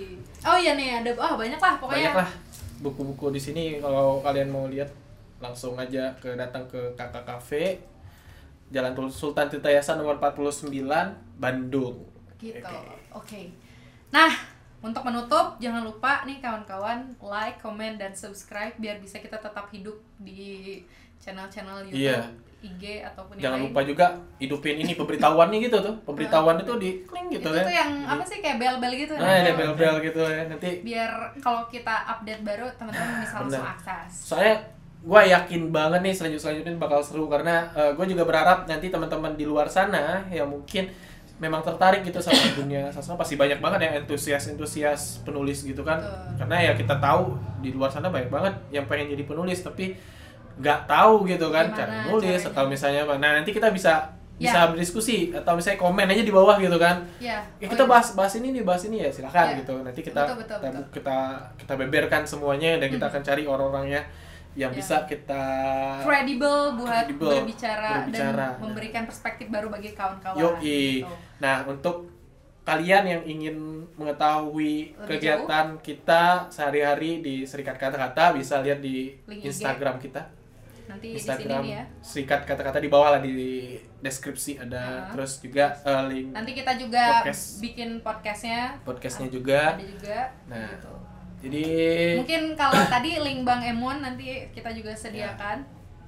Oh iya nih ada banyak lah pokoknya.
Banyak lah buku-buku di sini. Kalau kalian mau lihat langsung aja datang ke Kakak Cafe, Jalan Sultan Tirtayasa nomor 49, Bandung.
Gitu. Oke. Nah, untuk menutup jangan lupa nih kawan-kawan like, comment, dan subscribe biar bisa kita tetap hidup di channel-channel YouTube,
Iya.
IG ataupun
Jangan
yang
lupa
lain.
juga hidupin ini pemberitahuannya gitu tuh. Pemberitahuan itu di kling gitu
itu
ya.
tuh yang apa sih kayak bel-bel gitu.
Nah, ada bel-bel gitu ya. Nanti
Biar kalau kita update baru teman-teman bisa langsung
bener.
akses.
Soalnya gue yakin banget nih selanjutnya bakal seru karena gue juga berharap nanti teman-teman di luar sana yang mungkin memang tertarik gitu sama dunia sastra, pasti banyak banget yang antusias penulis gitu kan.
Betul.
Karena ya kita tahu di luar sana banyak banget yang pengen jadi penulis tapi nggak tahu gitu kan
Gimana
cara nulis
caranya.
atau misalnya apa. Nah, nanti kita bisa
Ya.
berdiskusi atau misalnya komen aja di bawah gitu kan.
Ya.
Ya, kita bahas ini ya silakan
Ya.
gitu. Nanti kita
Betul.
kita beberkan semuanya dan kita akan cari orang-orangnya yang
Ya.
bisa kita
Credible buat
Credible,
berbicara dan
berbicara.
memberikan perspektif baru bagi kawan-kawan.
Yoi.
Gitu.
Nah, untuk kalian yang ingin mengetahui
Lebih
kegiatan kita sehari-hari di Serikat Kata-Kata bisa lihat di
Link IG.
Instagram kita.
Nanti
Instagram
di sini nih ya.
Serikat Kata-Kata di bawah lah di deskripsi ada. Terus juga link
Nanti kita juga
Podcast.
bikin podcastnya.
podcastnya juga.
Ada juga.
Nah,
Gitu.
jadi
Mungkin kalau tadi link Bang Emon nanti kita juga sediakan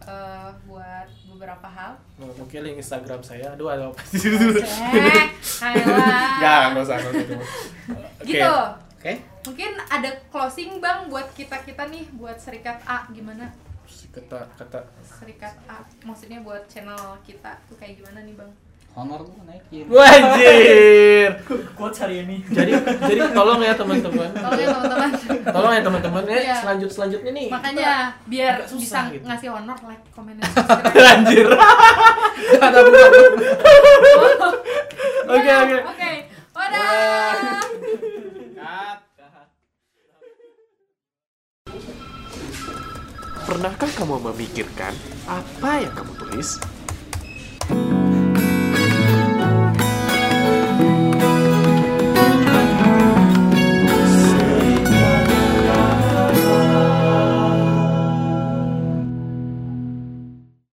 buat beberapa hal.
mungkin link Instagram saya. Aduh, ada apa sih?
Ayolah.
Enggak usah. Oke.
Gitu.
Oke?
Mungkin ada closing Bang buat kita nih buat Serikat A gimana?
Kata
Serikat A maksudnya buat channel kita tuh kayak gimana nih Bang?
Honor lu naikin.
wajir.
Quotes hari ini.
Jadi tolong ya teman-teman.
Tolong ya teman-teman.
Tolong ya teman-teman.
Iya.
Selanjutnya nih.
Makanya biar
agak susah
bisa
gitu.
ngasih honor, like, comment, dan subscribe.
Anjir. Ada bukan. Oke.
Oke. Wadah.
Pernahkah kamu memikirkan apa yang kamu tulis?